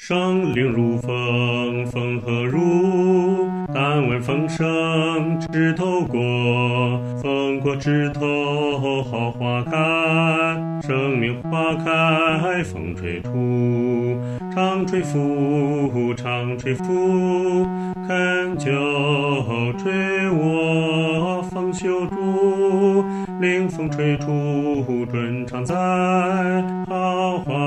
生灵如风，风何如？但闻风声，枝头过。风过枝头，好花开。生命花开，风吹出。长吹拂，长吹拂，恳求吹我风袖住。令风吹出，春常在，好花